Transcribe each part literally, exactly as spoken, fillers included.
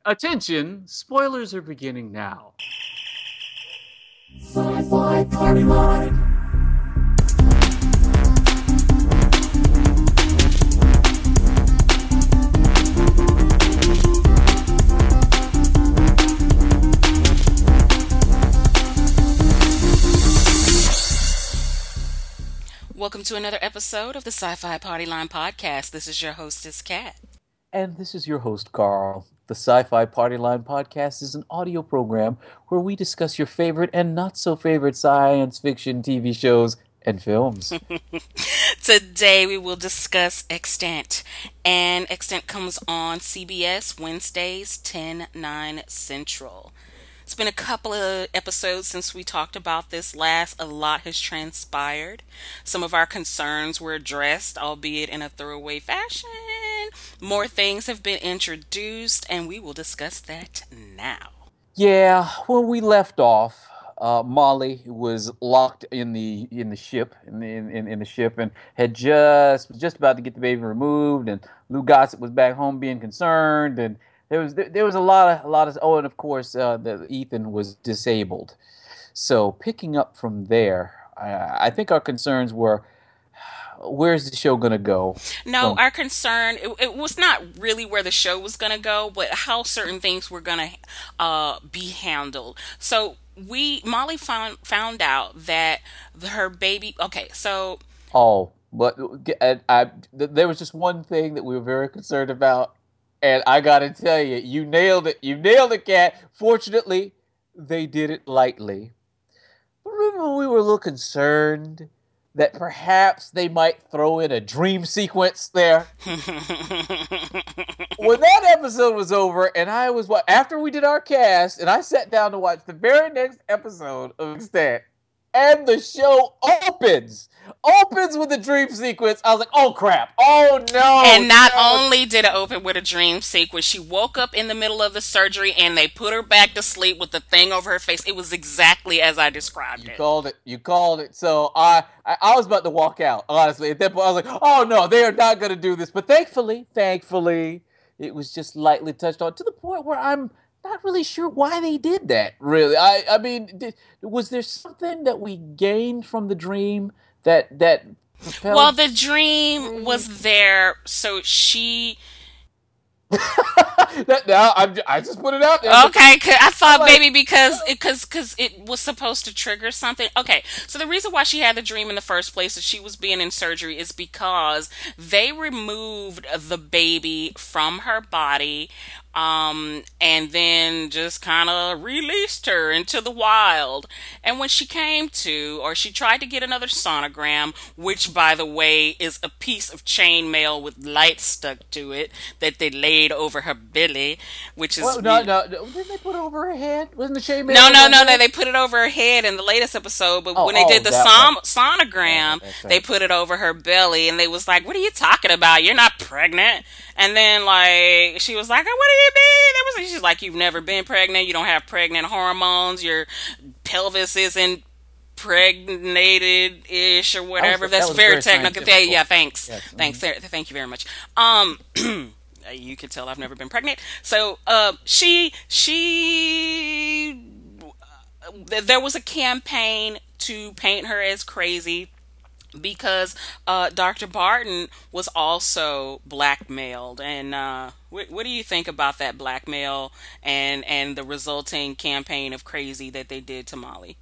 Attention, spoilers are beginning now. Sci-Fi Party Line. Welcome to another episode of the Sci-Fi Party Line podcast. This is your hostess, Kat. And this is your host, Carl. The Sci-Fi Party Line podcast is an audio program where we discuss your favorite and not so favorite science fiction T V shows and films. Today we will discuss Extant. And Extant comes on C B S Wednesdays, ten, nine Central. It's been a couple of episodes since we talked about this last. A lot has transpired. Some of our concerns were addressed, albeit in a throwaway fashion. More things have been introduced, and we will discuss that now. Yeah, when we left off, uh, Molly was locked in the in the ship in the in, in the ship and had just was just about to get the baby removed, and Lou Gossett was back home being concerned, and there was there, there was a lot of a lot of oh, and of course uh, the, Ethan was disabled. So picking up from there, I, I think our concerns were, where's the show going to go? No, From- our concern, it, it was not really where the show was going to go, but how certain things were going to uh, be handled. So we, Molly found found out that her baby, okay, so... Oh, but I, I, there was just one thing that we were very concerned about, and I got to tell you, you nailed it. You nailed it, Kat. Fortunately, they did it lightly. But remember when we were a little concerned that perhaps they might throw in a dream sequence there? When that episode was over, and I was, what, after we did our cast, and I sat down to watch the very next episode of Extant, and the show opens. Opens with a dream sequence. I was like, oh crap. Oh no. And not no. only did it open with a dream sequence, she woke up in the middle of the surgery and they put her back to sleep with the thing over her face. It was exactly as I described You it. called it. You called it. So I, I, I was about to walk out, honestly. At that point, I was like, oh no, they are not going to do this. But thankfully, thankfully, it was just lightly touched on to the point where I'm not really sure why they did that, really. I, I mean, did, was there something that we gained from the dream that that propelled... Well, the dream was there, so she... that, now, I'm, I just put it out there. Okay, I thought like, maybe because it, cause, cause it was supposed to trigger something. Okay, so the reason why she had the dream in the first place that she was being in surgery is because they removed the baby from her body um, and then just kind of released her into the wild. And when she came to, or she tried to get another sonogram, which, by the way, is a piece of chainmail with lights stuck to it that they laid over her belly, which is... Well, no, no, no, didn't they put it over her head? Wasn't the chainmail? No, no, over no, her no, head? they put it over her head in the latest episode, but Oh, when they oh, did the that som- sonogram, Yeah, that's right. they put it over her belly, and they was like, what are you talking about? You're not pregnant. And then, like, she was like, what do you mean? They was, she's like, you've never been pregnant, you don't have pregnant hormones, your pelvis isn't pregnated-ish or whatever. That was- That's that was very very technical. scientific. Yeah, thanks. Yes, Thanks. Th- Thank you very much. Um... You can tell I've never been pregnant. So, uh, she, she, uh, there was a campaign to paint her as crazy because, uh, Doctor Barton was also blackmailed. And, uh, what, what do you think about that blackmail and, and the resulting campaign of crazy that they did to Molly?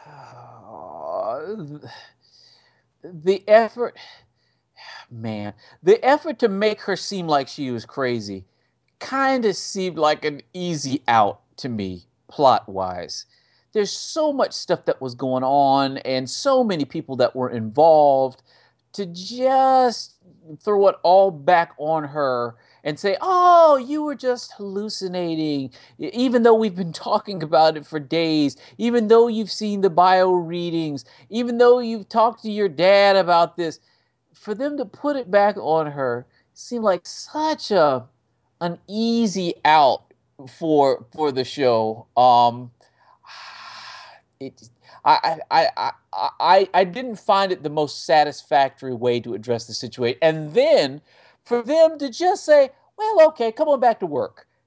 Uh, the effort... Man, the effort to make her seem like she was crazy kind of seemed like an easy out to me, plot-wise. There's so much stuff that was going on and so many people that were involved to just throw it all back on her and say, oh, you were just hallucinating, even though we've been talking about it for days, even though you've seen the bio readings, even though you've talked to your dad about this. For them to put it back on her seemed like such a an easy out for for the show. Um, it, I, I, I, I, I didn't find it the most satisfactory way to address the situation. And then for them to just say, well, okay, come on back to work.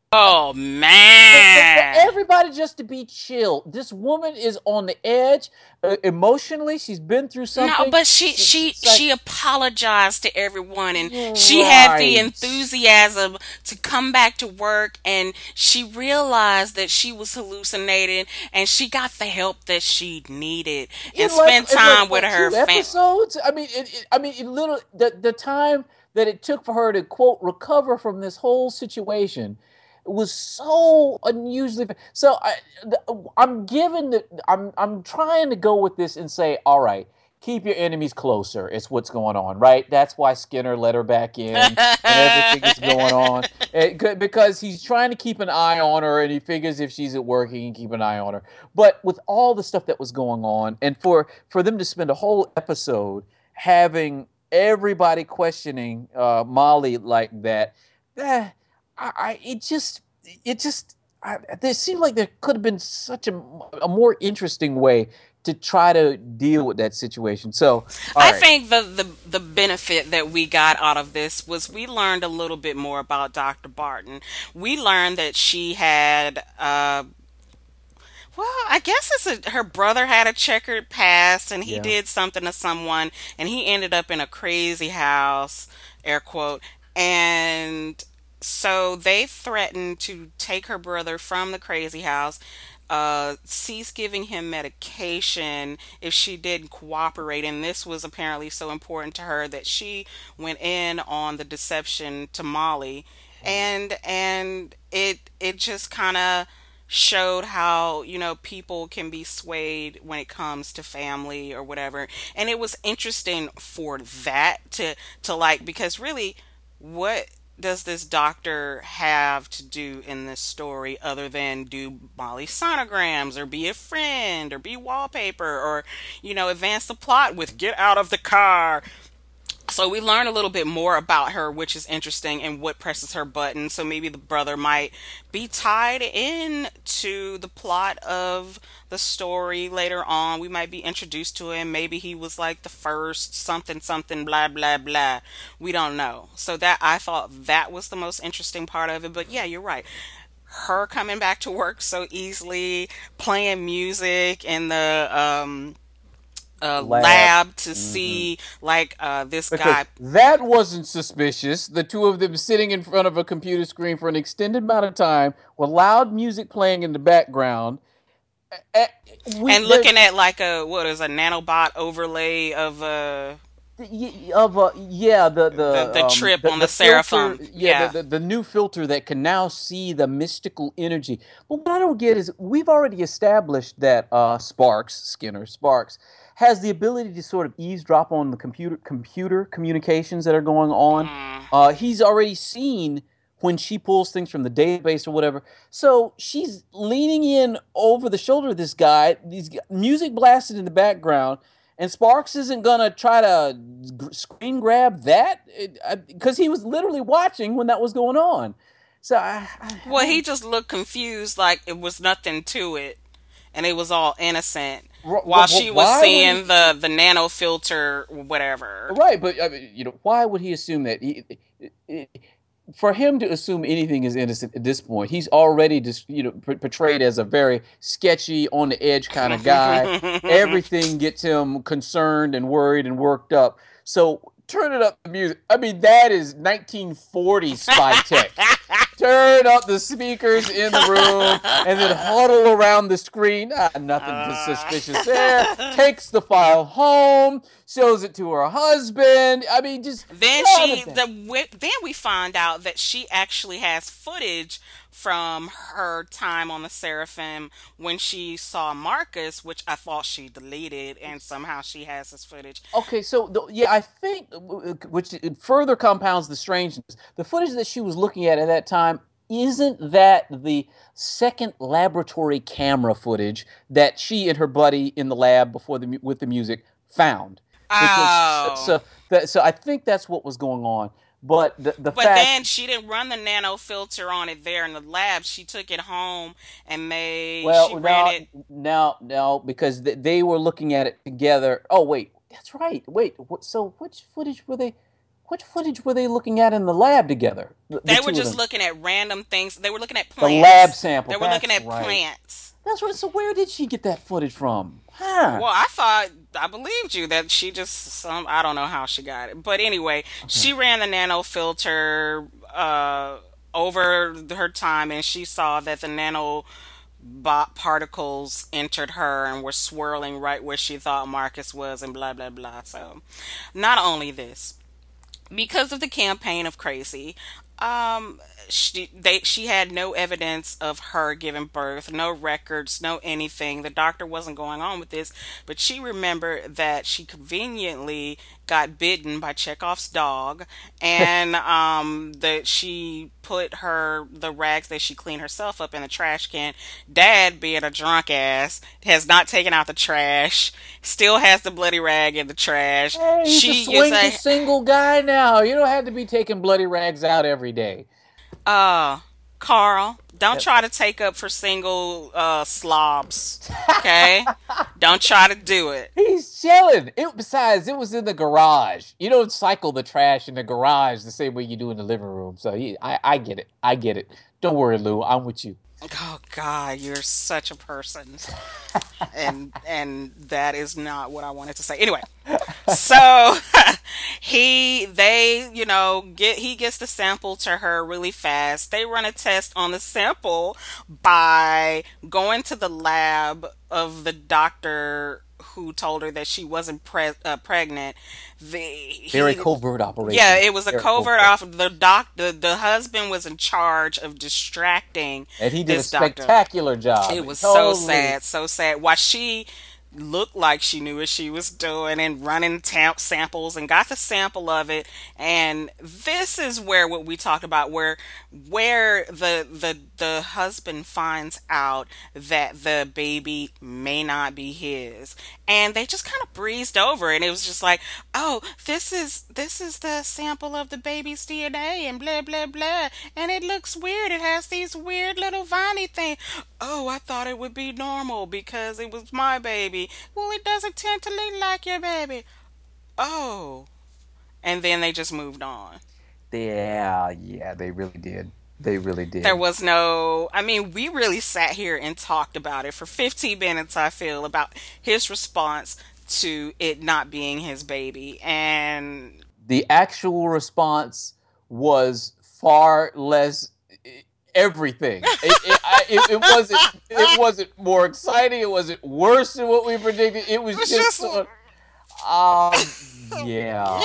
Oh For, for, for man. everybody just to be chill. This woman is on the edge uh, emotionally. She's been through No, something. but she She, she she's like, she apologized to everyone, and she had the right. enthusiasm to come back to work, and she realized that she was hallucinating, and she got the help that she needed and In like spent in like time with what her two fam. episodes? I mean, it, it, I mean, it literally the the time that it took for her to quote recover from this whole situation was so unusually. So I, I'm giving the, I'm I'm trying to go with this and say, all right, keep your enemies closer. It's what's going on, right? That's why Skinner let her back in, and everything is going on. It could- because he's trying to keep an eye on her, and he figures if she's at work, he can keep an eye on her. But with all the stuff that was going on, and for for them to spend a whole episode having everybody questioning uh, Molly like that, eh, I, I it just it just I, there seemed like there could have been such a, a more interesting way to try to deal with that situation. So, all I right, think the, the the benefit that we got out of this was we learned a little bit more about doctor Barton. We learned that she had uh, well, I guess it's a, her brother had a checkered past, and he yeah, did something to someone, and he ended up in a crazy house, air quote, and so they threatened to take her brother from the crazy house, uh, cease giving him medication if she didn't cooperate, and this was apparently so important to her that she went in on the deception to Molly, and and it it just kind of showed how you know people can be swayed when it comes to family or whatever, and it was interesting for that to to like, because really, what does this doctor have to do in this story other than do Molly sonograms or be a friend or be wallpaper or you know advance the plot with get out of the car? So we learn a little bit more about her, which is interesting, and what presses her button. So maybe the brother might be tied in to the plot of the story later on. We might be introduced to him. Maybe he was like the first something something blah blah blah. We don't know. So that I thought that was the most interesting part of it. But yeah, you're right. Her coming back to work so easily, playing music in the um uh, lab. lab to Hmm. see like uh, this Because guy. that wasn't suspicious. The two of them sitting in front of a computer screen for an extended amount of time with loud music playing in the background. Eh, we And there looking at like a what is a nanobot overlay of uh of uh, yeah, the the the the um trip the, on the the filter, Seraphim. yeah, the, Yeah. the the new filter that can now see the mystical energy. But what I don't get is we've already established that uh Sparks, Skinner Sparks, has the ability to sort of eavesdrop on the computer computer communications that are going on. Mm. Uh he's already seen when she pulls things from the database or whatever. So she's leaning in over the shoulder of this guy, these music blasted in the background, and Sparks isn't gonna try to screen grab that because he was literally watching when that was going on. So I, I, I Well, he don't. just looked confused, like it was nothing to it, and it was all innocent. While she was Why would he? seeing the the nano filter, whatever. Right, but I mean, you know, why would he assume that? He, for him to assume anything is innocent at this point, he's already just you know portrayed as a very sketchy, on the edge kind of guy. Everything gets him concerned and worried and worked up. So turn it up the music. I mean, that is nineteen forties spy tech. Turn up the speakers in the room and then huddle around the screen. Ah, nothing suspicious there. Takes the file home, shows it to her husband. I mean, just Then none of she that. the then we find out that she actually has footage from her time on the Seraphim when she saw Marcus, which I thought she deleted, and somehow she has this footage. Okay, so the, yeah, I think uh, which it further compounds the strangeness. The footage that she was looking at at that time isn't that the second laboratory camera footage that she and her buddy in the lab before the with the music found, because so Oh. so, that, so I think that's what was going on. But the the But fact, then she didn't run the nano filter on it there in the lab. She took it home and they she well, ran now it. now now because th- they were looking at it together. Oh wait, that's right. Wait, what, so which footage were they? What footage were they looking at in the lab together? The, the They were two of just them. looking at random things. They were looking at The lab plants. sample. They were looking That's at right. plants. That's right. So where did she get that footage from? Huh? Well, I thought I believed you that she just some I don't know how she got it, but anyway, Okay. she ran the nano filter uh, over her time, and she saw that the nano bot particles entered her and were swirling right where she thought Marcus was, and blah blah blah. So, not only this, because of the campaign of crazy, um she they she had no evidence of her giving birth, no records, no anything. The doctor wasn't going on with this, but she remembered that she conveniently got bitten by Chekhov's dog, and um that she put her the rags that she cleaned herself up in the trash can. Dad, being a drunk ass, has not taken out the trash, still has the bloody rag in the trash. Hey, he's a She is swinged a single guy now. You don't have to be taking bloody rags out every day. Uh, Carl, don't Uh, try to take up for single uh slobs. Okay? Don't try to do it. He's chilling. It, besides, it was in the garage. You don't cycle the trash in the garage the same way you do in the living room. So he, I, I get it. I get it. Don't worry, Lou. I'm with you. Oh God, you're such a person. And and that is not what I wanted to say. Anyway, so he they, you know, get he gets the sample to her really fast. They run a test on the sample by going to the lab of the doctor who told her that she wasn't pre- uh, pregnant. The Very he covert operation. Yeah, it was a Very covert covert. off. The doc, the, the husband was in charge of distracting And he did a this doctor. spectacular job. It was so Totally. sad, so sad. While she looked like she knew what she was doing and running tamp samples and got the sample of it. And this is where what we talked about, where where the the the husband finds out that the baby may not be his, and they just kind of breezed over it. And it was just like, oh, this is this is the sample of the baby's D N A and blah blah blah, and it looks weird. It has these weird little viney things. Oh, I thought it would be normal because it was my baby. Well, it doesn't tend to look like your baby. Oh. And then they just moved on. Yeah, yeah, they really did. They really There did. was no, I mean, we really sat here and talked about it for fifteen minutes, I feel, about his response to it not being his baby. And The actual response was far less eh, everything. It, it, I, it, it wasn't. It wasn't more exciting. It wasn't worse than what we predicted. It was it was just just, sort of, um, yeah.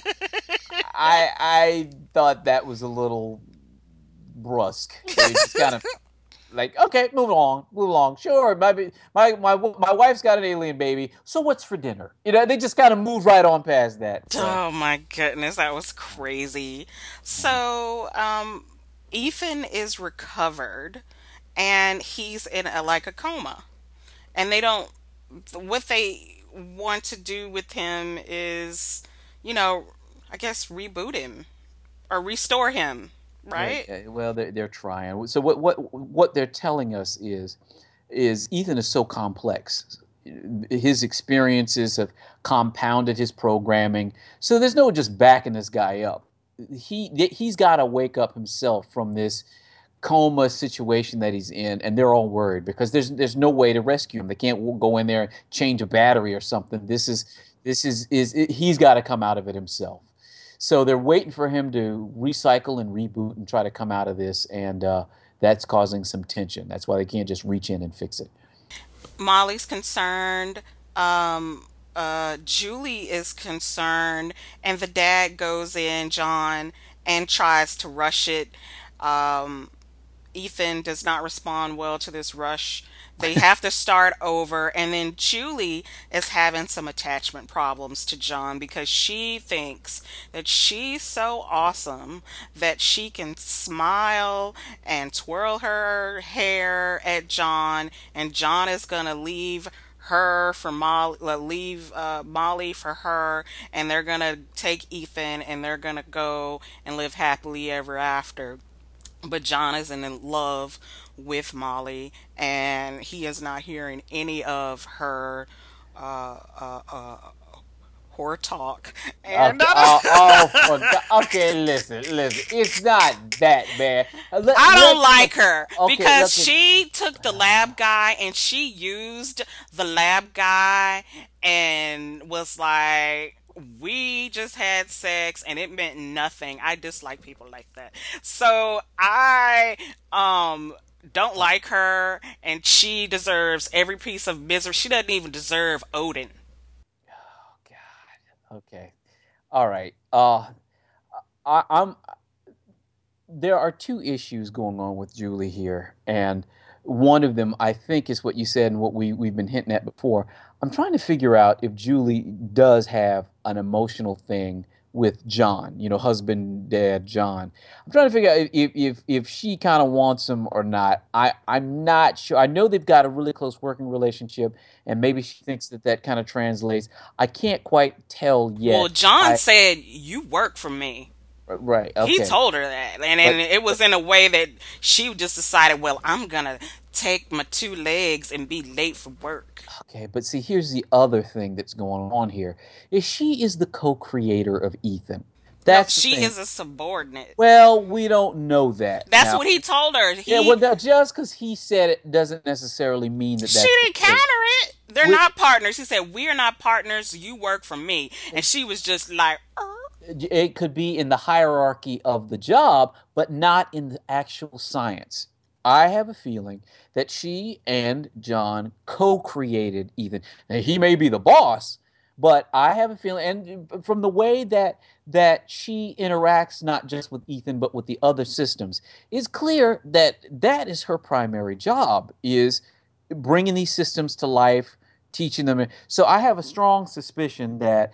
I I thought that was a little brusque. They just kind of like, okay, move along, move along. Sure, my ba- my my my wife's got an alien baby. So what's for dinner? You know, they just kind of moved right on past that. So oh my goodness, that was crazy. So, um, Ethan is recovered and he's in a, like a coma. And they don't, what they want to do with him is, you know, I guess reboot him or restore him, yeah, right? yeah, well, they're they're trying. So what what what they're telling us is is Ethan is so complex. His experiences have compounded his programming. So there's no just backing this guy up. He he's got to wake up himself from this coma situation that he's in, and they're all worried because there's there's no way to rescue him. They can't w- go in there and change a battery or something. This is this is is it, he's got to come out of it himself. So they're waiting for him to recycle and reboot and try to come out of this, and uh, that's causing some tension. That's why they can't just reach in and fix it. Molly's concerned. Um, uh, Julie is concerned, and the dad goes in, John, and tries to rush it. Um, Ethan does not respond well to this rush. They have to start over, and then Julie is having some attachment problems to John because she thinks that she's so awesome that she can smile and twirl her hair at John, and John is gonna leave her for Molly, uh, leave uh, Molly for her, and they're gonna take Ethan and they're gonna go and live happily ever after. But John is in love with Molly, and he is not hearing any of her uh, uh, uh, whore talk. And Okay. Oh, oh for God. Okay. Listen, listen. It's not that bad. Uh, Let, I don't let's like look. her Okay. because Look at. she took the lab guy and she used the lab guy and was like, we just had sex and it meant nothing. I dislike people like that. So I um don't like her, and she deserves every piece of misery. She doesn't even deserve Odin. Oh God. Okay. All right. Uh, I, I'm there are two issues going on with Julie here, and one of them I think is what you said and what we we've been hinting at before. I'm trying to figure out if Julie does have an emotional thing with John, you know, husband, dad, John. I'm trying to figure out if if if she kind of wants him or not. I I'm not sure. I know they've got a really close working relationship, and maybe she thinks that that kind of translates. I can't quite tell Well, yet. John I said, you work for me. right, He okay, told her that, and, and but it was in a way that she just decided, well, I'm gonna take my two legs and be late for work. okay, but see, here's the other thing that's going on here is she is the co-creator of Ethan. No, That's the she thing. is a subordinate. Well, we don't know that That's now. what he told her. Yeah, well, He now, just because he said it doesn't necessarily mean that She that's the didn't counter case. it. They're We, not partners. He said, we are not partners. You work for me. And she was just like, "Er." it could be in the hierarchy of the job, but not in the actual science. I have a feeling that she and John co-created Ethan. Now, he may be the boss, but I have a feeling, and from the way that that she interacts not just with Ethan but with the other systems, it's clear that that is her primary job: is bringing these systems to life, teaching them. So I have a strong suspicion that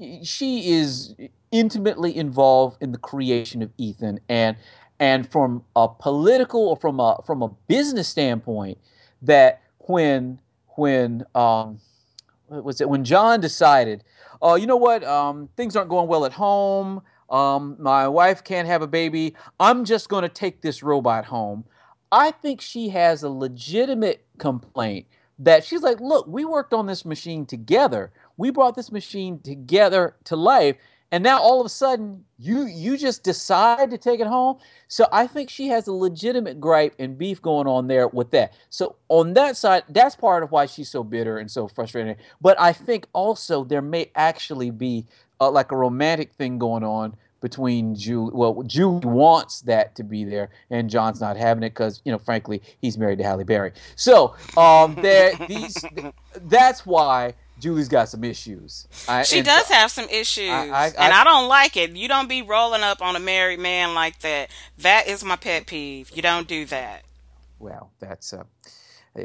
she is intimately involved in the creation of Ethan, and and from a political or from a from a business standpoint, that when when um what was it when John decided, oh, you know what, um, things aren't going well at home. Um, my wife can't have a baby. I'm just going to take this robot home. I think she has a legitimate complaint that she's like, look, we worked on this machine together. We brought this machine together to life, and now all of a sudden you you just decide to take it home. So I think she has a legitimate gripe and beef going on there with that. So on that side, that's part of why she's so bitter and so frustrated. But I think also there may actually be uh, like a romantic thing going on between Julie. Well, Julie wants that to be there, and John's not having it because, you know, frankly, he's married to Halle Berry. So um, there, these, that's why Julie's got some issues. I, She and so does have some issues, I, I, and I, I don't like it. You don't be rolling up on a married man like that. That is my pet peeve. You don't do that. well, that's uh, uh,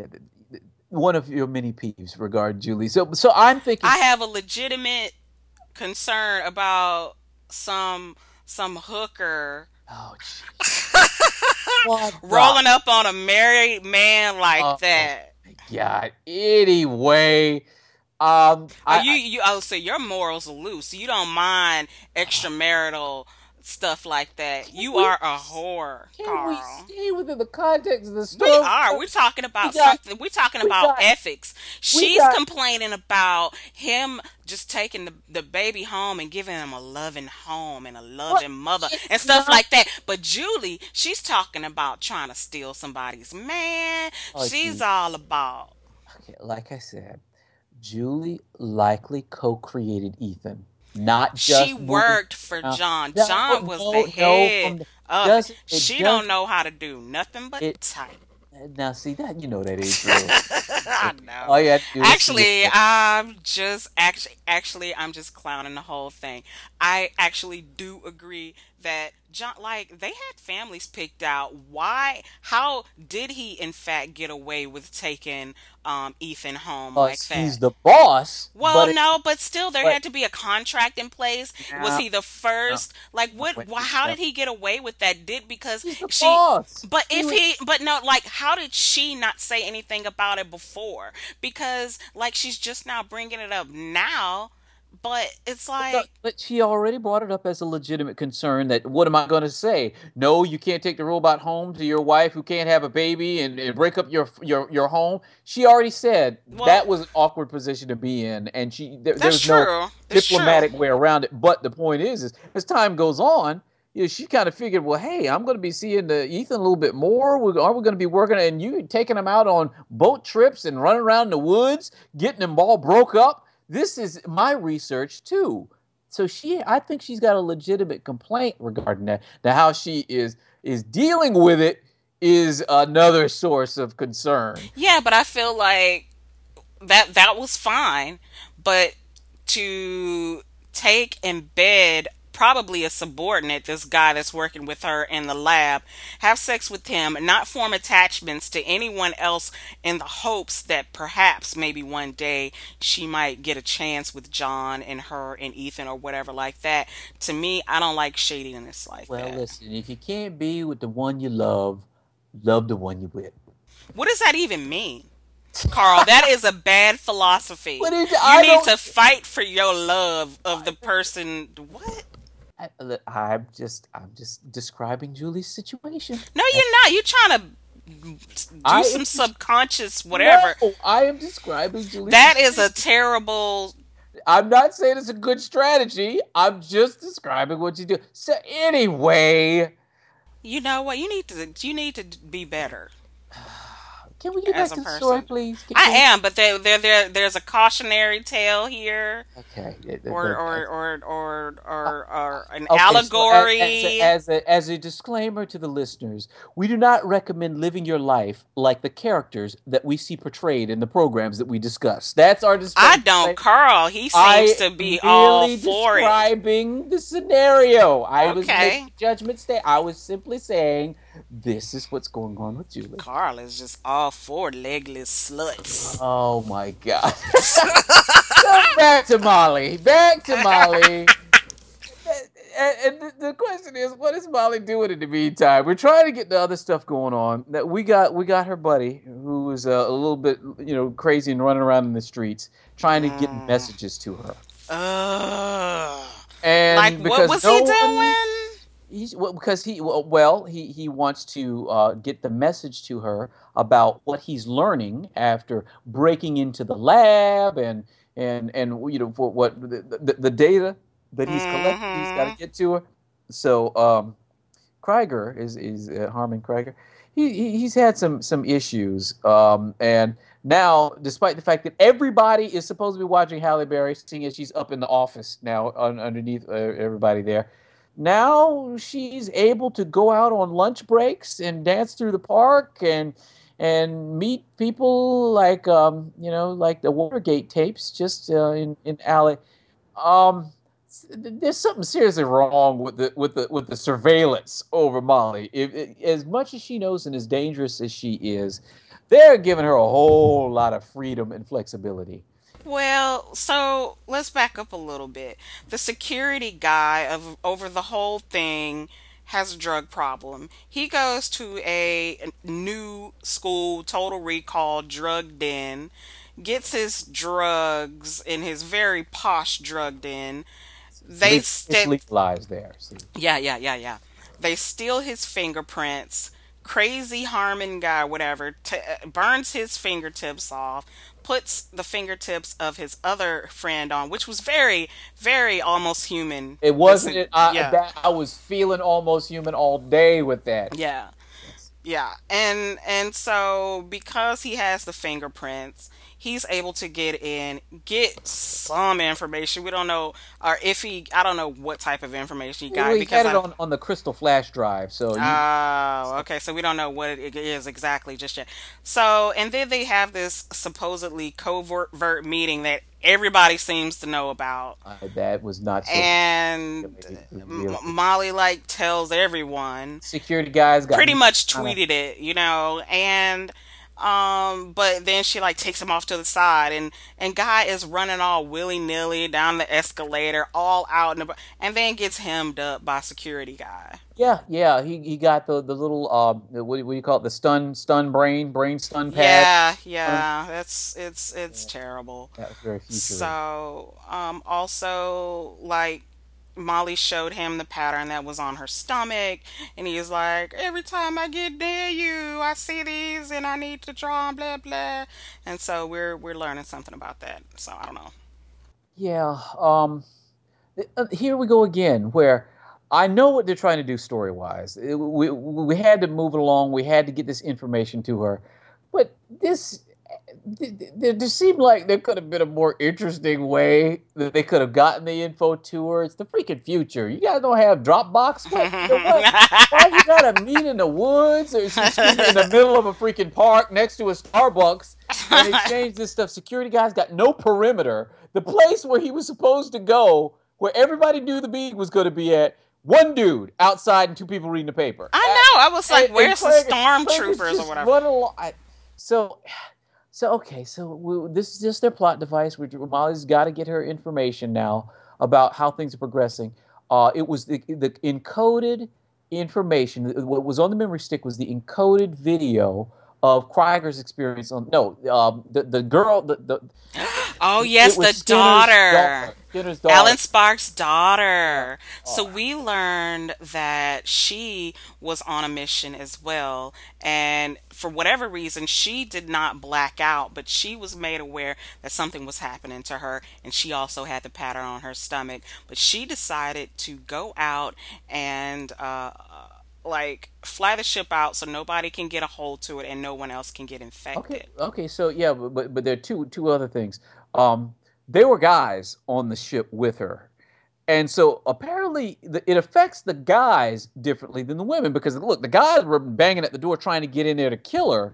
one of your many peeves regarding Julie. So, so I'm thinking, I have a legitimate concern about some some hooker oh, jeez, what the? rolling up on a married man like Oh that. my God. Anyway, um, Oh, I, you you oh, so your morals are loose. You don't mind extramarital stuff like that. can You we are a whore, can we Carl. stay within the context of the We story? are. We're talking We about got, something. We're talking we about got, ethics. we She's got. complaining about him just taking the, the baby home and giving him a loving home and a What? loving mother and It's stuff not. like that. But Julie, she's talking about trying to steal somebody's man. Oh, She's geez. all about. Okay, like I said, Julie likely co-created Ethan, not She just moving. worked for Uh, John. no, John was the no, no. head From the, of it. doesn't it She don't doesn't know how to do nothing but it type. now? See that you know that ain't true. I All know. you have to do is see Actually, it. I'm just actually actually I'm just clowning the whole thing. I actually do agree that John, like, they had families picked out. Why? How did he in fact get away with taking um Ethan home like Plus, that? he's the boss, Well, but it, no, but still, there but had to be a contract in place. Was now, he the no, first? Like, no, what? wait, Why, how no. did he get away with that? Did because He's the she? boss. But He if was, he, but no, like, how did she not say anything about it before? Because, like, she's just now bringing it up now. But it's No, like, but she already brought it up as a legitimate concern that what am I going to say? No, you can't take the robot home to your wife who can't have a baby and, and break up your your your home. She already said that well, was an awkward position to be in, and she there, that's there's no true. It's true. diplomatic way around it. But the point is, is as time goes on, you know, she kind of figured, well, hey, I'm going to be seeing the Ethan a little bit more. We, are we going to be working and you taking him out on boat trips and running around the woods, getting them all broke up? This is my research too. So she, I think she's got a legitimate complaint regarding that. Now, how she is is dealing with it is another source of concern. Yeah, but I feel like that that was fine, but to take and bed probably a subordinate, this guy that's working with her in the lab, have sex with him, not form attachments to anyone else in the hopes that perhaps maybe one day she might get a chance with John and her and Ethan or whatever like that. To me, I don't like shadiness like Well, that. listen, if you can't be with the one you love, love the one you with. What does that even mean? Carl, that is a bad philosophy. What is You I need don't. to fight for your love of the person. What? I, I'm just I'm just describing Julie's situation. No, you're not. You're trying to do I some am subconscious whatever. no, I am describing Julie's That is a situation. terrible. I'm not saying it's a good strategy. I'm just describing what you do. So anyway, You know what? You need to. You need to be better can we get as back a to the story, person. please? Can, I can am, but there, there, there, there's a cautionary tale here, okay. The- the- or, the- or, or, or, or, or an Okay, so as, as, a, allegory. as, a, as a disclaimer to the listeners, we do not recommend living your life like the characters that we see portrayed in the programs that we discuss. That's our I disclaimer. don't, Carl. He seems I to be all merely for it. describing the scenario. I was Okay. making judgments there. I was simply saying this is what's going on with Julie. Carl is just all for legless sluts. Oh my God. So back to Molly. Back to Molly. And, and the, the question is, what is Molly doing in the meantime? We're trying to get the other stuff going on. That we got, we got her buddy who was uh, a little bit, you know, crazy and running around in the streets, trying to get Mm. messages to her. Ugh. Like, And what because was no he one, doing? he's well, because he well well, he he wants to uh, get the message to her about what he's learning after breaking into the lab and and and you know for what the, the, the data that he's collected, he's got Mm-hmm. to get to her. So um, Krieger is is uh, Harmon Krieger. He, he he's had some some issues, um, and now, despite the fact that everybody is supposed to be watching Halle Berry, seeing as she's up in the office now, un, underneath uh, everybody there, now she's able to go out on lunch breaks and dance through the park and and meet people like um, you know like the Watergate tapes just uh, in in alley. Um, there's something seriously wrong with the with the with the surveillance over Molly. If, if, as much as she knows and as dangerous as she is, they're giving her a whole lot of freedom and flexibility. Well, so let's back up a little bit. The security guy of over the whole thing has a drug problem. He goes to a new school, Total Recall drug den, gets his drugs in his very posh drug den. They Le- It's st- legalized there. See, Yeah, yeah, yeah, yeah. They steal his fingerprints. Crazy Harmon guy, whatever, t- uh, burns his fingertips off, puts the fingertips of his other friend on, which was very, very almost human. it This, wasn't. It, I, yeah, that, I was feeling almost human all day with that. yeah. Yeah, and and so because he has the fingerprints, he's able to get in, get some information. We don't know, or if he, I don't know what type of information he Well, got he because had it I. on, on the crystal flash drive, so you. Oh, okay. So we don't know what it is exactly just yet. So, and then they have this supposedly covert meeting that everybody seems to know about, Uh, that was not so. and M- Really, Molly like tells everyone, security guys got pretty me. much Kinda, tweeted it, you know, and um, but then she like takes him off to the side, and and guy is running all willy nilly down the escalator, all out, and, and then gets hemmed up by security guy. Yeah, yeah. He he got the the little um the- what, do- what do you call it? The stun stun brain brain stun pad Yeah, on him. yeah, that's it's it's Yeah, terrible. that was very futuristic. So, um, also like Molly showed him the pattern that was on her stomach, and he was like, "Every time I get near you, I see these, and I need to draw, blah blah." And so we're we're learning something about that. So I don't know. Yeah. Um. uh, Here we go again, where I know what they're trying to do story wise. We we had to move it along. We had to get this information to her, but this there just seemed like there could have been a more interesting way that they could have gotten the info to her. It's the freaking future. You guys don't have Dropbox. What the what? Why you gotta meet in the woods or excuse me in the middle of a freaking park next to a Starbucks and exchange this stuff? Security guys got no perimeter. The place where he was supposed to go, where everybody knew the meeting was going to be at, one dude outside and two people reading the paper. I Uh, know. I was like, and, and "Where's the Craig, Craig is stormtroopers or just whatever?" running along. I, so so okay, so we, this is just their plot device. We, Molly's got to get her information now about how things are progressing. Uh, it was the, the encoded information. What was on the memory stick was the encoded video of Krieger's experience on. No, um, the the girl. The, the Oh it yes, was the Skinner's daughter. daughter. Skinner's daughter. Alan Sparks' Yeah. daughter. So Uh, we learned that she was on a mission as well. And for whatever reason, she did not black out, but she was made aware that something was happening to her. And she also had the pattern on her stomach. But she decided to go out and, uh, like, fly the ship out so nobody can get a hold to it and no one else can get Okay, infected. okay, so yeah, but but, but there are two two other things. Um, there were guys on the ship with her, and so apparently the, it affects the guys differently than the women because look, the guys were banging at the door trying to get in there to kill her.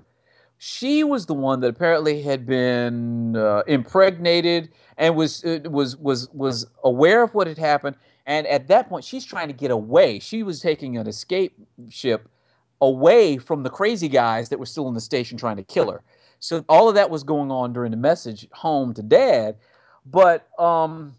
She was the one that apparently had been uh, impregnated and was uh, was was was aware of what had happened. And at that point, she's trying to get away. She was taking an escape ship away from the crazy guys that were still in the station trying to kill her. So all of that was going on during the message home to Dad. But um,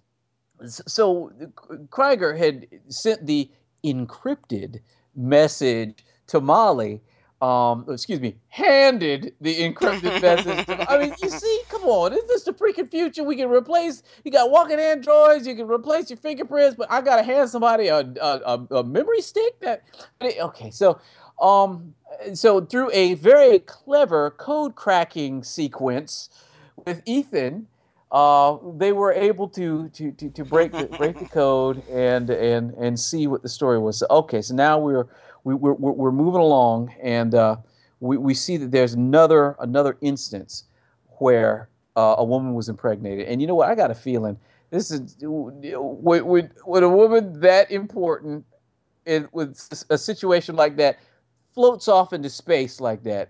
so Krieger had sent the encrypted message to Molly. Um, excuse me, handed the encrypted message to. I mean, you see, come on, is this the freaking future? We can replace. You got walking androids. You can replace your fingerprints, but I gotta hand somebody a a, a, a memory stick. That okay, so um, so through a very clever code cracking sequence with Ethan, uh, they were able to to to, to break the break the code and and and see what the story was. So, okay, so now we're we, we're we're we're moving along, and uh, we we see that there's another another instance where uh, a woman was impregnated, and you know what? I got a feeling this is with with, with a woman that important in with a situation like that floats off into space like that.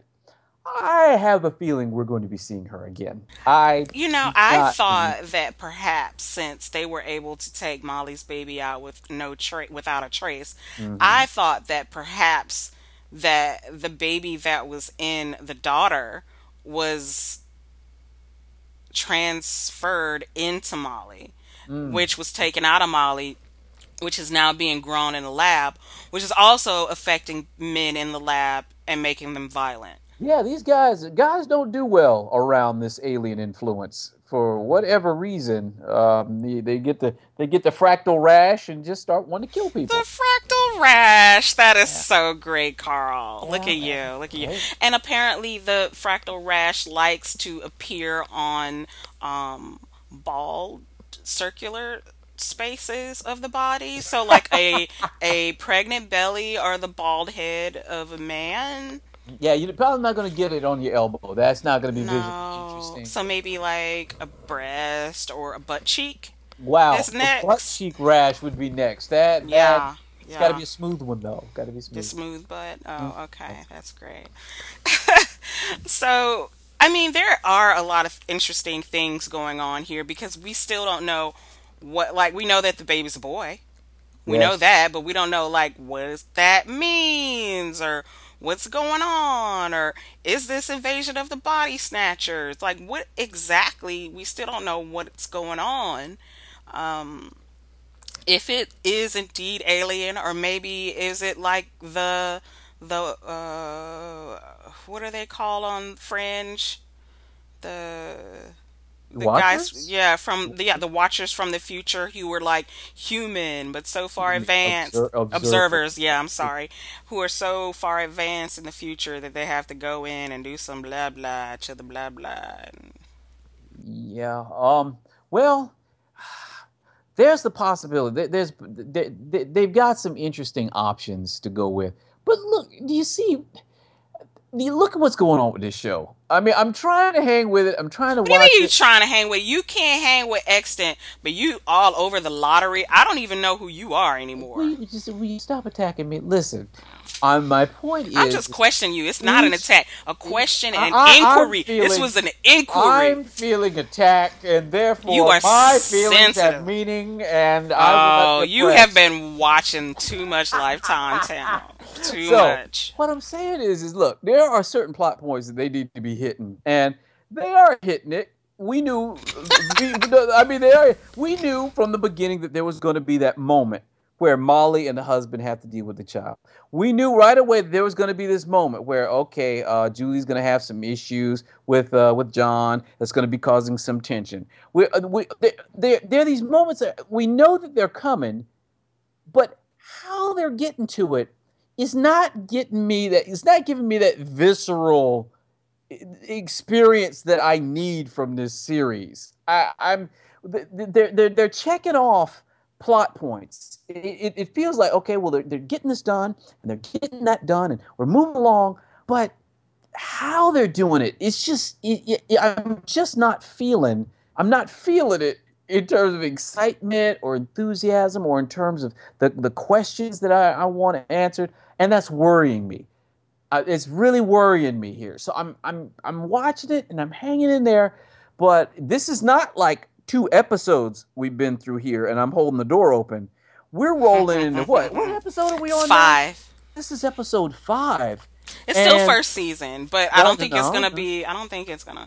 I have a feeling we're going to be seeing her again. I You know, do I not. thought that perhaps since they were able to take Molly's baby out with no tra- without a trace, Mhm. I thought that perhaps that the baby that was in the daughter was transferred into Molly, Mm. which was taken out of Molly, which is now being grown in the lab, which is also affecting men in the lab and making them violent. Yeah, these guys guys don't do well around this alien influence for whatever reason. Um, they, they get the they get the fractal rash and just start wanting to kill The people. fractal rash. That is Yeah, so great, Carl. Look yeah, at yeah. you. Look at you. Right. And apparently, the fractal rash likes to appear on um, bald, circular spaces of the body. So, like a a pregnant belly or the bald head of a man. Yeah, you're probably not going to get it on your elbow. That's not going to be visually No. interesting. So maybe like a breast or a butt cheek Wow, is the butt next. cheek rash would be next. That that Yeah. it's got to Yeah. be a smooth one though. Got to be The smooth. smooth butt. Mm. Oh, okay. That's great. So, I mean, there are a lot of interesting things going on here because we still don't know what, like, we know that the baby's a boy. We know Yes. that, but we don't know, like, what that means or what's going on or is this invasion of the body snatchers? Like, what exactly? We still don't know what's going on. Um, if it is indeed alien, or maybe is it like the the uh what are they called on Fringe? The the guys, Watchers, yeah, from the yeah, the Watchers from the future who were like human but so far observer, advanced. observer. Observers, yeah, I'm sorry, who are so far advanced in the future that they have to go in and do some blah blah to the blah blah. And Yeah. Um. Well, there's the possibility. There- There's they, they, they've got some interesting options to go with. But look, do you see? You look at what's going on with this show. I mean, I'm trying to hang with it. I'm trying to What do you watch mean you it. trying to hang with? You can't hang with Extant, but you all over the lottery. I don't even know who you are Will anymore. you just will you stop attacking me? Listen, um, my point I'm is, just questioning you. It's not an each, attack. A question I, and an I, I'm inquiry. This feeling was an inquiry. I'm feeling attacked, and You therefore are my feelings have sensitive. meaning, and I will not Oh, you have depressed. been watching too much Lifetime Channel. Too So much. what I'm saying is, is look, there are certain plot points that they need to be hitting, and they are hitting it. We knew, we, I mean, they are. We knew from the beginning that there was going to be that moment where Molly and the husband have to deal with the child. We knew right away that there was going to be this moment where, okay, uh, Julie's going to have some issues with uh, with John that's going to be causing some tension. We, uh, we, there, there, there are these moments that we know that they're coming, but how they're getting to it is not getting me that it's not giving me that visceral e- experience that I need from this series. I, I'm they're, they're they're checking off plot points. It, it, it feels like okay, well they're they're getting this done and they're getting that done and we're moving along, but how they're doing it, it's just it, it, I'm just not feeling. I'm not feeling it in terms of excitement or enthusiasm or in terms of the the questions that I, I want answered, and that's worrying me. Uh, it's really worrying me here. So I'm I'm I'm watching it and I'm hanging in there, but this is not like two episodes we've been through here, and I'm holding the door open. We're rolling into what? What episode are we on now? Five. This is episode five, It's still and first season, but I no, don't no, think it's no, gonna no. be. I don't think it's gonna.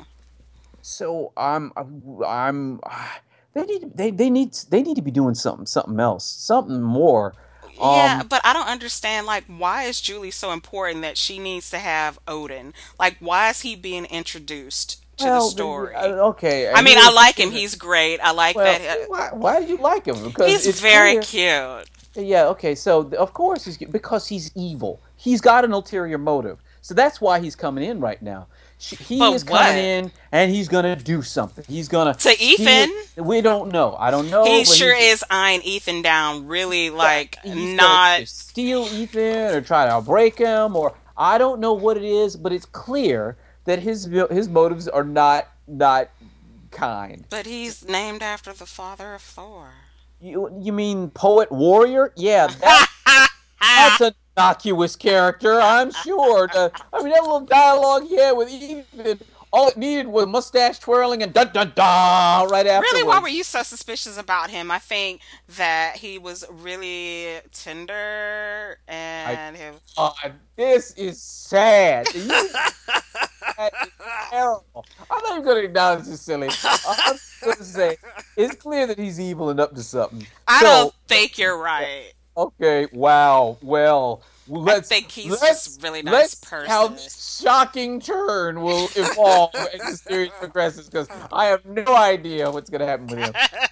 So I'm I'm they need they they need they need to be doing something something else something more. Yeah, Um, but I don't understand. Like, why is Julie so important that she needs to have Odin? Like, why is he being introduced to the well, the, uh, story? okay, I and mean, I here's like him. here's He's great. I like well, that. uh, why why do you like him? Because He's it's very clear. cute. Yeah, okay, so of course he's because he's evil. He's got an ulterior motive. So that's why he's coming in right now. She, he But is coming what? in and he's gonna do something. He's gonna To steal. Ethan, We don't know. I don't know, he but sure he's is eyeing Ethan down, really, like, he's gonna not. either steal Ethan or try to break him, or I don't know what it is, but it's clear that his his motives are not not kind. But he's named after the father of Thor. You you mean poet warrior? Yeah, that that's an innocuous character, I'm sure. The, I mean that little dialogue he had with Ethan, all it needed was mustache twirling and dun dun dun right Really, why were afterwards. you so suspicious about him? I think that he was really tender I and him. God, this is sad. You That is terrible. I'm not even going to acknowledge this silly. I'm just going to say it's clear that he's evil and up to something. I don't So, think you're right. okay, wow, well, I let's think he's let's just a really nice let's how person. this shocking turn will evolve as the series progresses because I have no idea what's going to happen with him.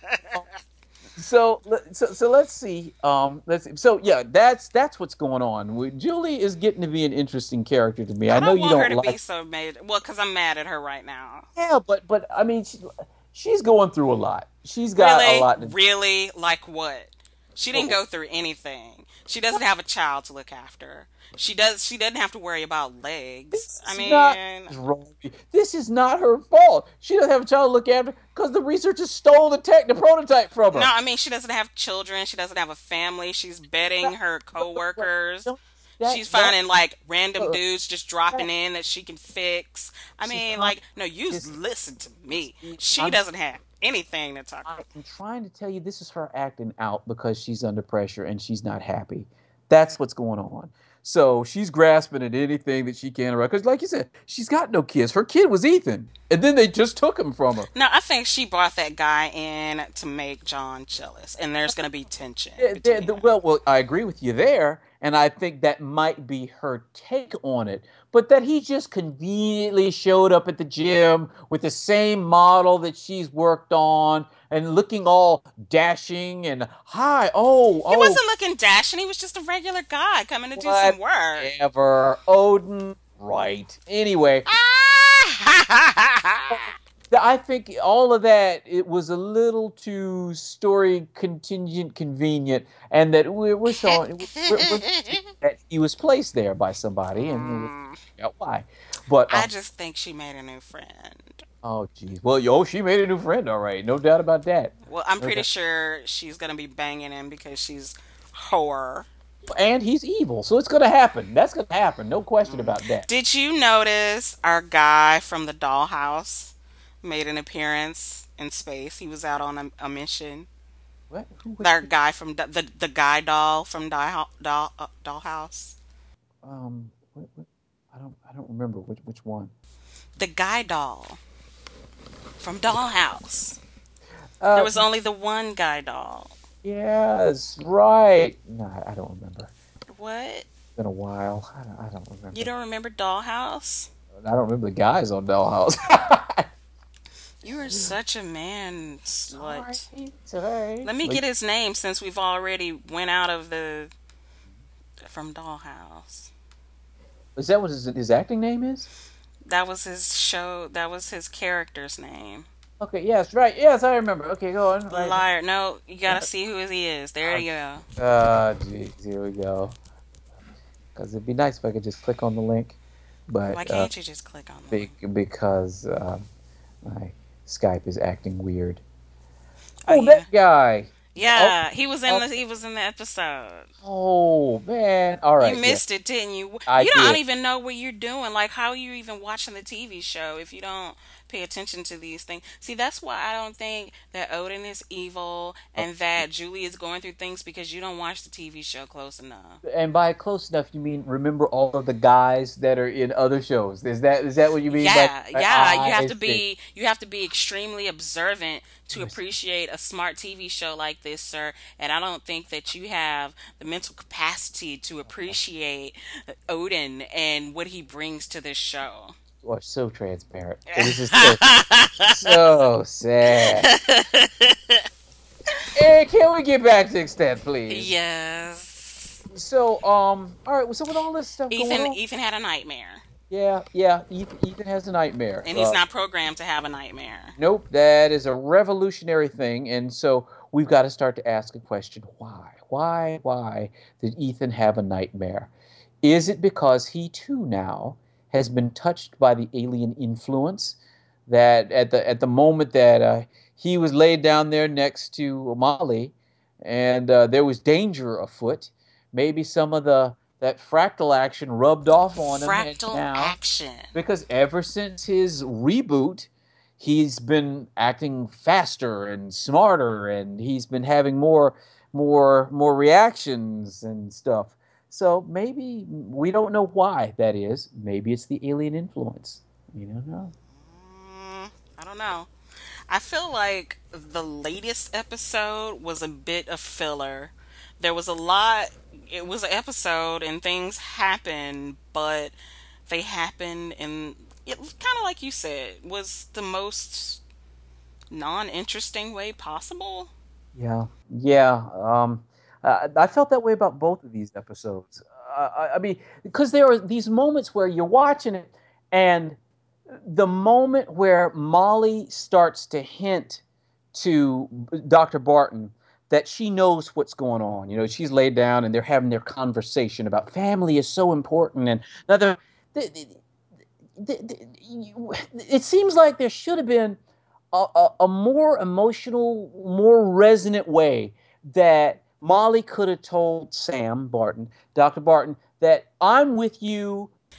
So, so, so let's see. Um, let's see. So, yeah, that's that's what's going on. We- Julie is getting to be an interesting character to me. I I know don't you want her don't to be like. so mad. Well, because I'm mad at her right now. Yeah, but but I mean, she, she's going through a lot. She's got a Really? lot to. Really? Like what? She didn't Oh, go through anything. She doesn't have a child to look after. She does. She doesn't have to worry about legs. this I is not mean, wrong. This is not her fault. She doesn't have a child to look after because the researchers stole the tech, the prototype from no. her. I mean, she doesn't have children. She doesn't have a family. She's betting That, her but, but, but, coworkers. don't- that She's that finding like random uh, dudes just dropping that in that she can fix. I she's mean, trying. like, no, you This, listen to me. see, She I'm doesn't have anything to talk I about. am trying to tell you this is her acting out because she's under pressure and she's not happy. That's what's going on. So she's grasping at anything that she can. Because, like you said, she's got no kids. Her kid was Ethan. And then they just took him from her. No, I think she brought that guy in to make John jealous, and there's going to be tension. Yeah, between the- them. well, well, I agree with you there, and I think that might be her take on it. But that he just conveniently showed up at the gym with the same model that she's worked on, and looking all dashing and hi, oh, He oh, wasn't looking dashing. He was just a regular guy coming to do some work. whatever, Odin, right? Anyway, I think all of that, it was a little too story contingent convenient, and that we're, we're showing we're, we're, that he was placed there by somebody, and we'll figure out why. But I um, just think she made a new friend. oh geez, well, yo, she made a new friend, all right, no doubt about that. Well, I'm No pretty doubt. sure she's gonna be banging him because she's whore. And he's evil, so it's gonna happen. That's gonna happen, no question about that. Did you notice our guy from the dollhouse made an appearance in space? He was out on a, a mission. What? Who, which, Our guy from the the, the guy doll from doll doll uh, dollhouse. um, what, what, I don't, I don't remember which which one. The guy doll from Dollhouse. Uh, There was only the one guy doll. yes, right. No, I I don't remember. What? It's been a while. I don't, I don't remember. You don't remember Dollhouse? I don't remember the guys on Dollhouse. You are such a man slut. Sorry, sorry. Let me Like, get his name since we've already went out of the from Dollhouse. is that what his, his acting name is? That was his show. That was his character's name. Okay, yes, right. Yes, I remember. Okay, go on. Right. Liar. No, you gotta see who he is. There you go. Uh, geez, here we go. Because it'd be nice if I could just click on the link, but Why uh, can't you just click on the be, because uh, my Skype is acting weird. Oh, Oh, yeah. that guy. Yeah, he was in oh. the he was in the episode. Oh man. All right. You missed it, didn't you? I You don't did. even know what you're doing. Like, how are you even watching the T V show if you don't pay attention to these things? See, that's why I don't think that Odin is evil and that Julie is going through things because you don't watch the T V show close enough. Yeah. And by close enough, you mean remember all of the guys that are in other shows? Is that is that what you mean? Yeah, by, by yeah. You have I to see. be you have to be extremely observant to appreciate a smart T V show like this, sir. And I don't think that you have the mental capacity to appreciate Odin and what he brings to this show. You are so transparent. This is so, so sad. Hey, can we get back to extent, please? Yes. So, um, all right. So with all this stuff Ethan going on, Ethan had a nightmare. yeah, yeah. Ethan, Ethan has a nightmare, And he's Uh, not programmed to have a nightmare. Nope, that is a revolutionary thing, and so we've got to start to ask a question: Why? Why? Why did Ethan have a nightmare? Is it because he too now has been touched by the alien influence? That at the at the moment that uh, he was laid down there next to Molly, and uh, there was danger afoot, maybe some of the that fractal action rubbed off on him. and Fractal now, action. because ever since his reboot, he's been acting faster and smarter, and he's been having more, more, more reactions and stuff. So maybe we don't know why that is. Maybe it's the alien influence. You don't know. Mm, I don't know. I feel like the latest episode was a bit of filler. There was a lot. It was an episode and things happened, but they happened in it was kind of like you said was the most non-interesting way possible. Yeah, yeah. Um, uh, I felt that way about both of these episodes. Uh, I, I mean, because there are these moments where you're watching it, and the moment where Molly starts to hint to Doctor Barton that she knows what's going on. You know, she's laid down and they're having their conversation about family is so important, and another. The, the, the, the, you- it seems like there should have been a, a, a more emotional, more resonant way that Molly could have told Sam Barton, Doctor Barton, that I'm with you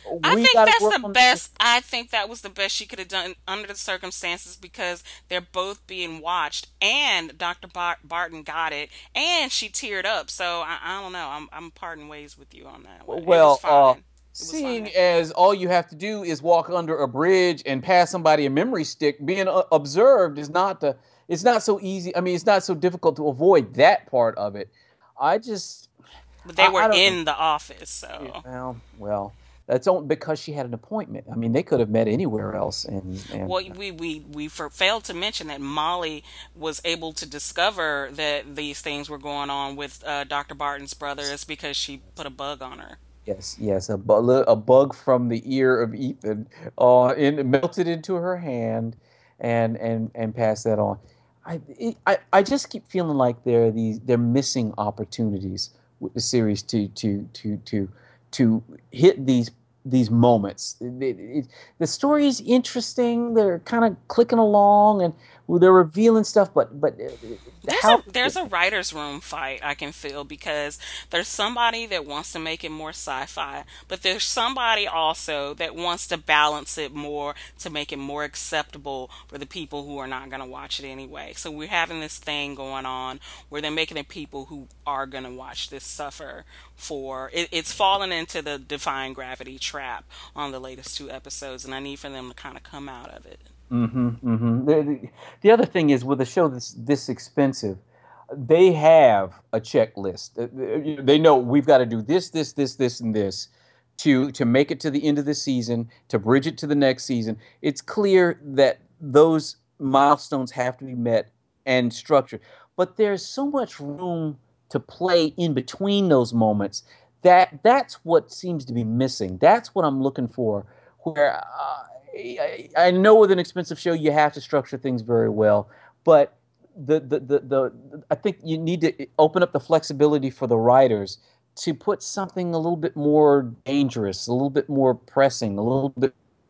I We think got to that's work the on this. best. I think that was the best she could have done under the circumstances because they're both being watched, and Doctor Bar- Barton got it, and she teared up. So I, I don't know. I'm I'm parting ways with you on that one. It was Well, uh, fine. It was seeing fine. as all you have to do is walk under a bridge and pass somebody a memory stick, being uh, observed is not the. It's not so easy. I mean, it's not so difficult to avoid that part of it. I just, But they I, were I don't know. in the office, Yeah, so. well, well, that's only because she had an appointment. I mean, they could have met anywhere else, and and Well, we we we for, failed to mention that Molly was able to discover that these things were going on with uh, Doctor Barton's brother is because she put a bug on her. yes, yes, a, bu- a bug from the ear of Ethan, uh, in, melted into her hand, and and and passed that on. I, it, I I just keep feeling like there are these they're missing opportunities with the series to to to to to hit these these moments. It- it- it- the story is interesting. They're kind of clicking along, and well, they're revealing stuff, but but uh, There's how? a there's a writer's room fight I can feel because there's somebody that wants to make it more sci-fi, but there's somebody also that wants to balance it more to make it more acceptable for the people who are not going to watch it anyway. So we're having this thing going on where they're making the people who are going to watch this suffer for it, it's fallen into the defying gravity trap on the latest two episodes, and I need for them to kind of come out of it. Hmm, hmm. The, the, the other thing is with a show that's this expensive, they have a checklist. Uh, uh, They know we've got to do this, this, this, this, and this to to make it to the end of the season, to bridge it to the next season. It's clear that those milestones have to be met and structured. But there's so much room to play in between those moments that that's what seems to be missing. That's what I'm looking for. Where uh, I, I know with an expensive show you have to structure things very well, but the, the the the I think you need to open up the flexibility for the writers to put something a little bit more dangerous, a little bit more pressing, a little bit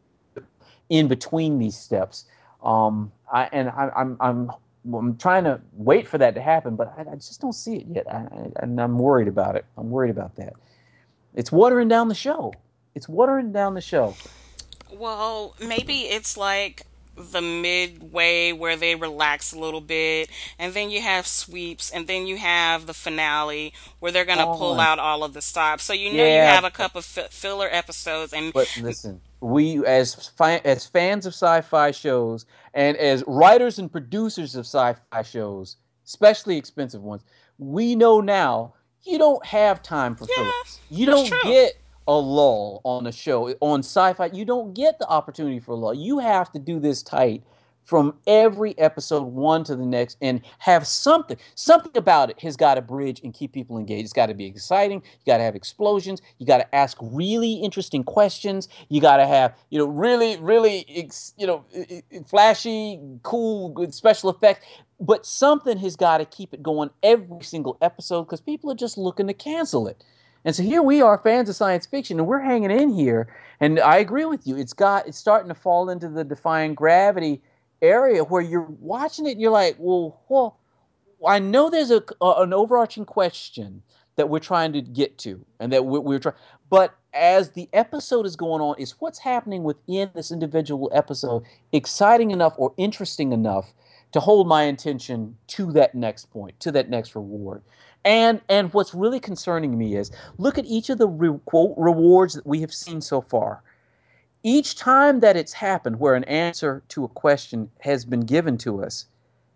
in between these steps. Um, I, and I, I'm I'm I'm trying to wait for that to happen, but I, I just don't see it yet, I, I, and I'm worried about it. I'm worried about that. It's watering down the show. It's watering down the show. Well, maybe it's like the midway where they relax a little bit, and then you have sweeps, and then you have the finale where they're gonna pull On. out all of the stops. So you know you Yeah, have a couple of fi- filler episodes, and but listen, we as fi- as fans of sci-fi shows and as writers and producers of sci-fi shows, especially expensive ones, we know now you don't have time for yeah, fillers. You that's don't true. get a lull on a show on sci-fi. You don't get the opportunity for a lull. You have to do this tight from every episode one to the next and have something something about it has got to bridge and keep people engaged. It's got to be exciting. You got to have explosions. You got to ask really interesting questions. You got to have, you know, really really ex, you know, flashy, cool, good special effects, but something has got to keep it going every single episode because people are just looking to cancel it. And so here we are, fans of science fiction, and we're hanging in here. And I agree with you. It's got it's starting to fall into the defying gravity area where you're watching it and you're like, well, well, I know there's a, a an overarching question that we're trying to get to, and that we're, we're trying. But as the episode is going on, is what's happening within this individual episode exciting enough or interesting enough to hold my attention to that next point, to that next reward? And and what's really concerning me is look at each of the re- quote rewards that we have seen so far. Each time that it's happened where an answer to a question has been given to us,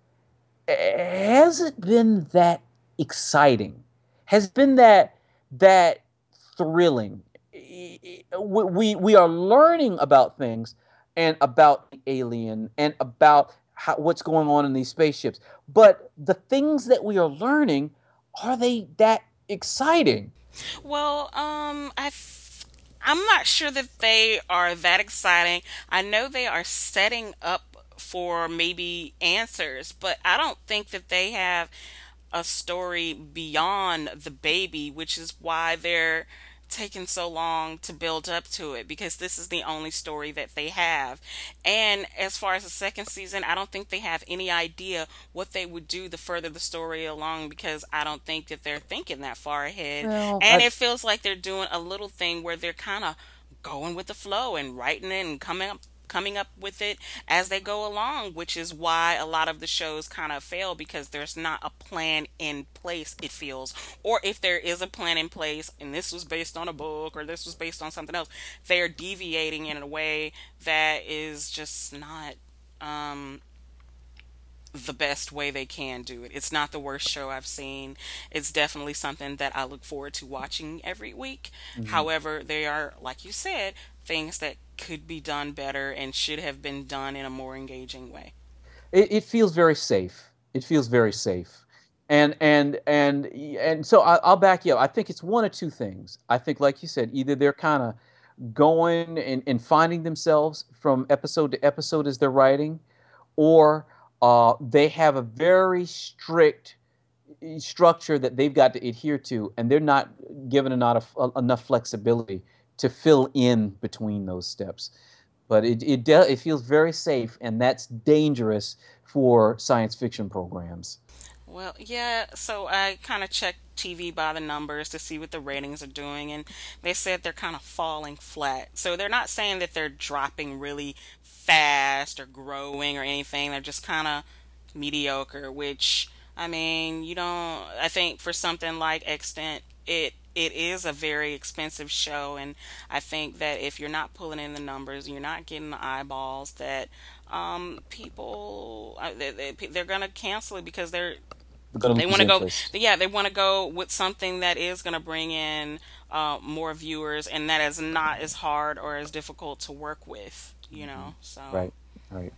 has it been that exciting? Has it been that that thrilling? We, we we are learning about things and about the alien and about how, what's going on in these spaceships. But the things that we are learning, are they that exciting? Well, um, I f- I'm not sure that they are that exciting. I know they are setting up for maybe answers, but I don't think that they have a story beyond the baby, which is why they're taking so long to build up to it because this is the only story that they have. And as far as the second season, I don't think they have any idea what they would do to further the story along because I don't think that they're thinking that far ahead. Well, And I, it feels like they're doing a little thing where they're kind of going with the flow and writing it and coming up coming up with it as they go along, which is why a lot of the shows kind of fail because there's not a plan in place, it feels. Or if there is a plan in place and this was based on a book or this was based on something else, they're deviating in a way that is just not um the best way they can do it. It's not the worst show I've seen. It's definitely something that I look forward to watching every week. Mm-hmm. However, they are, like you said, things that could be done better and should have been done in a more engaging way. It, it feels very safe. It feels very safe, and and and and so I, I'll back you up. I think it's one of two things. I think, like you said, either they're kind of going and, and finding themselves from episode to episode as they're writing, or uh, they have a very strict structure that they've got to adhere to, and they're not given enough enough flexibility to fill in between those steps. But it it, it feels very safe, and that's dangerous for science fiction programs. Well, yeah, so I kind of checked T V by the numbers to see what the ratings are doing, and they said they're kind of falling flat. So they're not saying that they're dropping really fast or growing or anything. They're just kind of mediocre, which, I mean, you don't, I think for something like Extant, it it is a very expensive show, and I think that if you're not pulling in the numbers, you're not getting the eyeballs that um, people uh, they, they, they're gonna cancel it because they're We're going to they lose want to go, interest. yeah, they want to go with something that is going to bring in uh, more viewers and that is not as hard or as difficult to work with, you know. So, Right, right.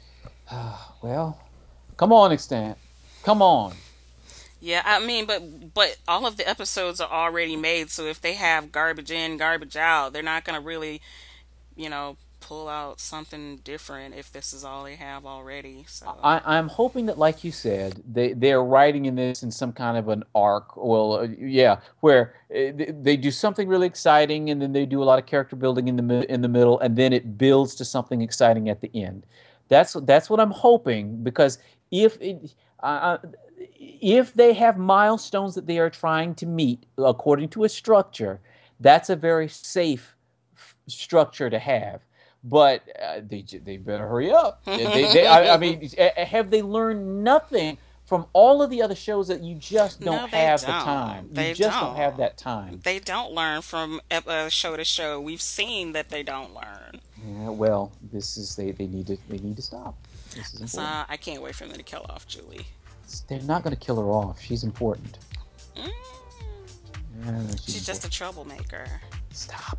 Well, come on, Extant. Come on. yeah, I mean, but but all of the episodes are already made, so if they have garbage in, garbage out, they're not going to really, you know, pull out something different if this is all they have already. So, I, I'm hoping that, like you said, they they're writing in this in some kind of an arc. Well, uh, yeah, where uh, they, they do something really exciting, and then they do a lot of character building in the mi- in the middle, and then it builds to something exciting at the end. That's that's what I'm hoping, because if it, uh, if they have milestones that they are trying to meet according to a structure, that's a very safe f- structure to have. But uh, they they better hurry up. They, they I, I mean, have they learned nothing from all of the other shows that you just don't no, they have the time? don't. You They just don't have don't. that time. They don't learn from ep- uh, show to show. We've seen that they don't learn. Yeah, well, this is they, they need to they need to stop. This is So important. I can't wait for them to kill off Julie. They're not going to kill her off. She's important. Mm, Yeah, she's she's just a important. troublemaker. Stop.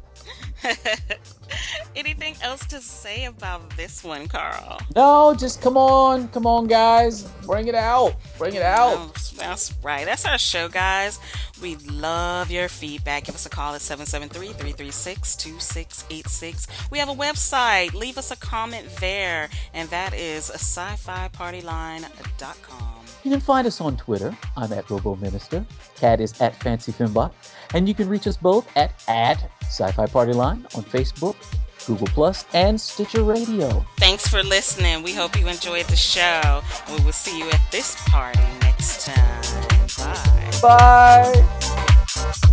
Anything else to say about this one, Carl? No, just come on, come on, guys, bring it out, bring it out. No, that's right. That's our show, guys. We love your feedback. Give us a call at seven seven three, three three six, two six eight six. We have a website. Leave us a comment there, and that is sci fi party line dot com. You can find us on Twitter. I'm at RoboMinister. Kat is at FancyFimbot. And you can reach us both at, at Sci-Fi Party Line on Facebook, Google Plus, and Stitcher Radio. Thanks for listening. We hope you enjoyed the show. We will see you at this party next time. Bye. Bye!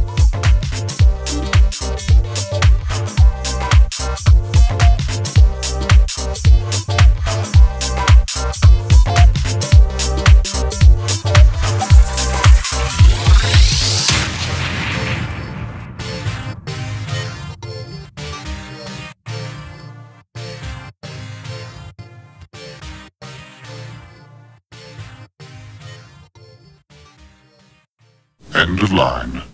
End of line.